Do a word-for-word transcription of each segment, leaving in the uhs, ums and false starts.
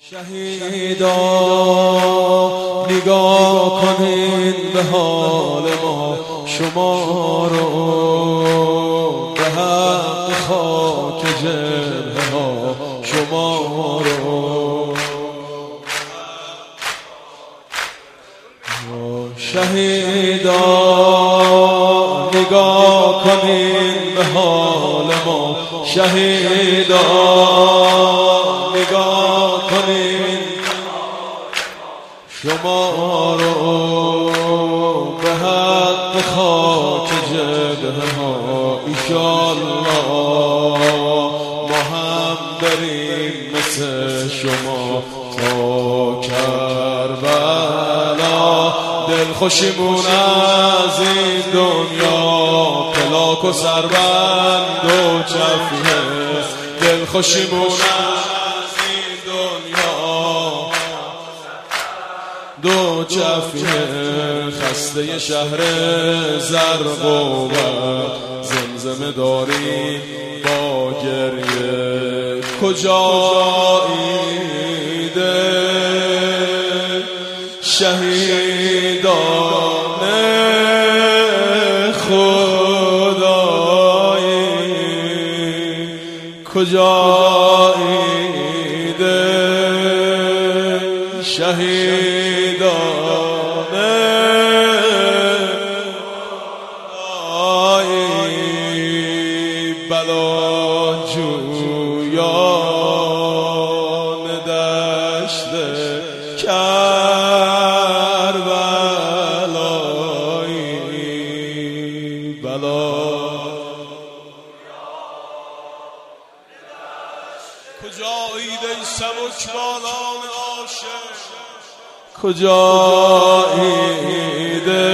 شهیدا نگاه کنین به حال ما، شما رو به حق خاک جبهه ها، شما رو شهیدا نگاه کنین به حال ما، شهیدا نگاه کنین شما رو به حق خاک جبهه ها. ایشالله ما هم بریم مثل شما تا کربلا، دلخوشیمون از این دنیا پلاک و سربند و چفیه، دلخوشیمون از این دنیا دو چفیه، خسته شهر زرق و زمزمه داریم با گریه. کجاییده شهیدان خدایی، کجاییده شهیدان خدایی، بلاجویان دشت کربلایی، بلا کجاییده سبک بالان عاشق، کجاییده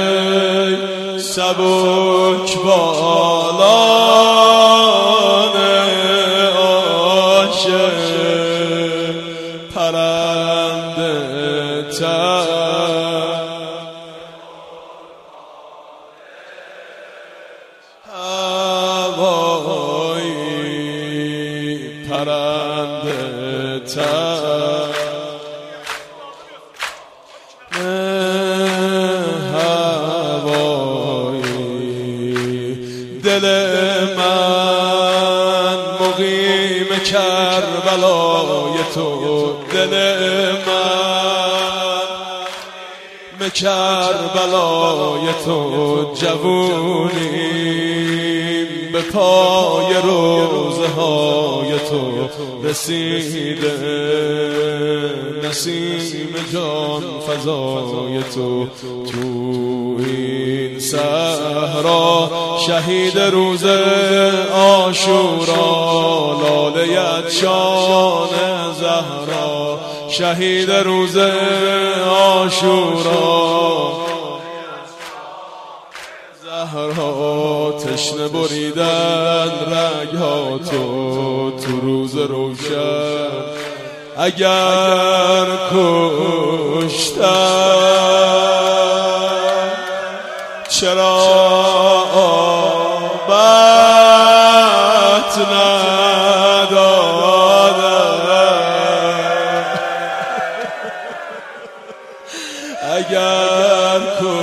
سبک بالان عاشق، پرنده تر هوایی، پرنده تر هوایی. دل من مقیم کربلای تو، دل من کربلای تو، جوونیم به پای روزه های تو رسیده، نسیم جان فضای تو تو این صحرا، شهید روز عاشورا لاله شان زهرا، شهید روز عاشورا زهرا، تشنه بریدن رگها تو تو روز روشن، اگر کشتن چرا آبت ندادن، اگر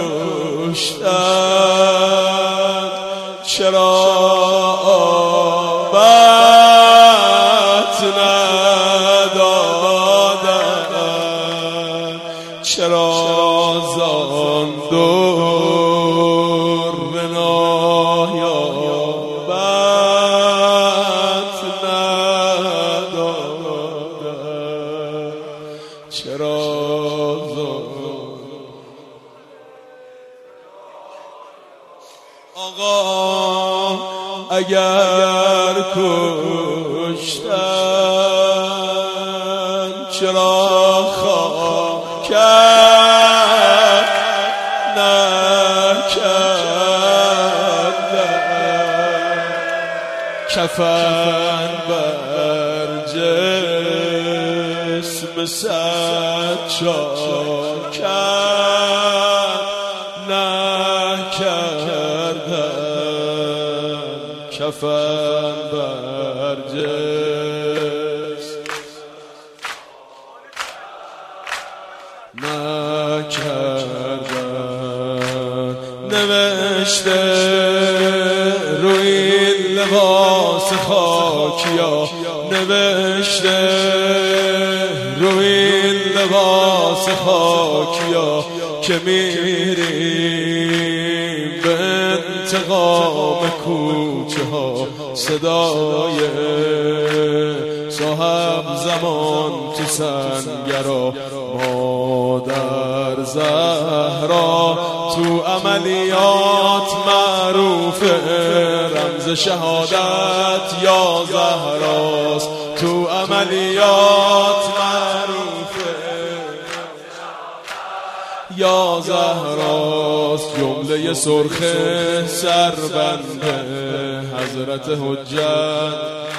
کشتن چرا آبت ندادن، چرا زان دور نایابت ندادن، چرا زان آقا اگر کشتن چرا خاکت نکردن، کفن بر جسم صد چاکر نکردن، کفن بر جسم نکردن. نوشته روی این لباس خاکیا، نوشته روی این لباس خاکیا که میریم به انتقام کوچه ها. صدای صاحب زمان تو سنگرا، مادر زهرا تو عملیات معروفه، رمز شهادت یا زهراست تو عملیات معروفه، یا زهراست. جمله سرخ سربنده حضرت حجت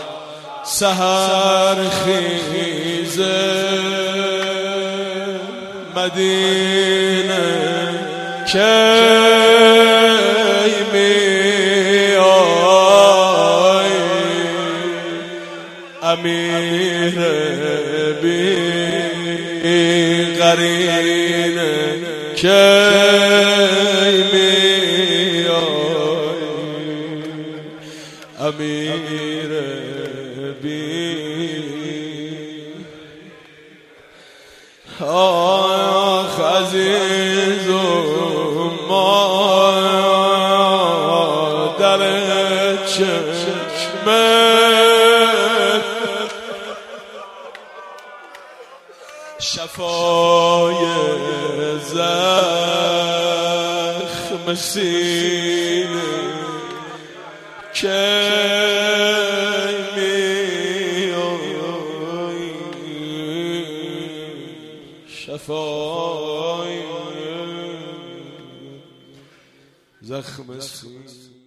سحر خیزه، مدینه کی میای، امیر بی قرینه کی میای، امیر بی آخ عزیزم مادر چشمه، شفای زخم سینه کی میای، شفای زخم سینه.